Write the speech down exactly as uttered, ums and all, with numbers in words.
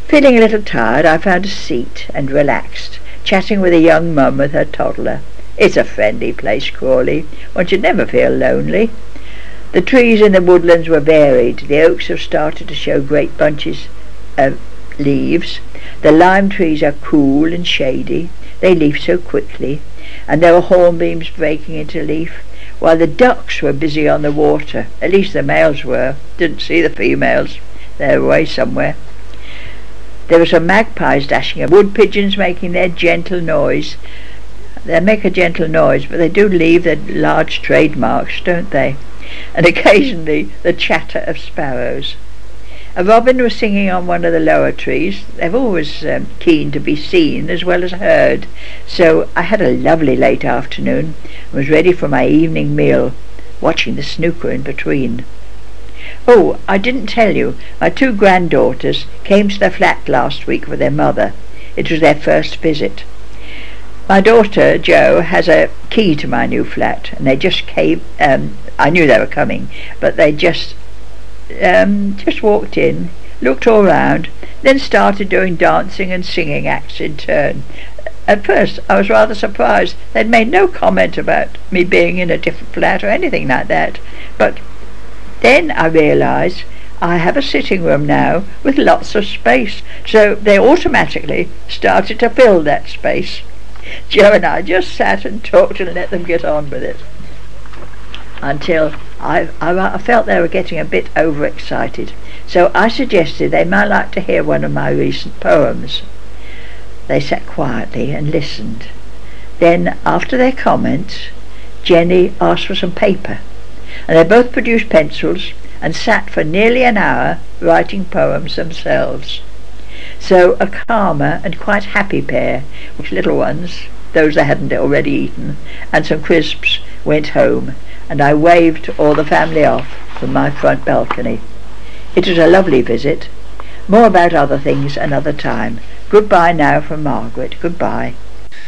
Feeling a little tired, I found a seat and relaxed, chatting with a young mum with her toddler. It's a friendly place, Crawley. One should never feel lonely. The trees in the woodlands were varied. The oaks have started to show great bunches of leaves. The lime trees are cool and shady. They leaf so quickly. And there were hornbeams breaking into leaf, while the ducks were busy on the water. At least the males were. Didn't see the females. They're away somewhere. There were some magpies dashing up, wood pigeons making their gentle noise. They make a gentle noise, but they do leave their large trademarks, don't they? And occasionally the chatter of sparrows. A robin was singing on one of the lower trees. They're always um, keen to be seen as well as heard. So I had a lovely late afternoon and was ready for my evening meal, watching the snooker in between. Oh, I didn't tell you, my two granddaughters came to the flat last week with their mother. It was their first visit. My daughter, Jo, has a key to my new flat, and they just came, um, I knew they were coming, but they just, um, just walked in, looked all round, then started doing dancing and singing acts in turn. At first I was rather surprised. They'd made no comment about me being in a different flat or anything like that, but then I realised I have a sitting room now with lots of space, so they automatically started to fill that space. Jo and I just sat and talked and let them get on with it, until I, I, I felt they were getting a bit overexcited, so I suggested they might like to hear one of my recent poems. They sat quietly and listened. Then, after their comments, Jenny asked for some paper, and they both produced pencils and sat for nearly an hour writing poems themselves. So a calmer and quite happy pair, with little ones, those they hadn't already eaten, and some crisps, went home, and I waved all the family off from my front balcony. It was a lovely visit. More about other things another time. Goodbye now from Margaret. Goodbye.